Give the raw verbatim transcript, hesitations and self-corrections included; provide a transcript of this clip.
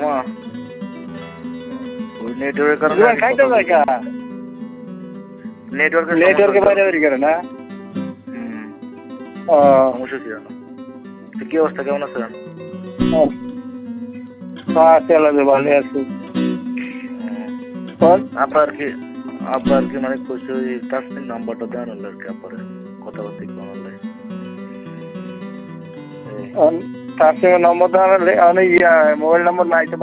মামা ওই নেটওয়ার্কের কারণে জুয়ান খাইতে যায় কা নেটওয়ার্কের নেটওয়ার্কে বাইরে বেরিয়ে গেল না হুম ও সমস্যা ছিল না তো কি অবস্থা কেমন আছেন হ্যাঁ চলে ভালো আছি কোন আপনার কি আপনার কি মানে কইছে ওই তাসমিন নাম্বারটা দেন হলো আর কি আপনার কথাবার্তা কেমন লাগে তার সঙ্গে নম্বর দেওয়া অনেক ইয়া মোবাইল নম্বর নাই তো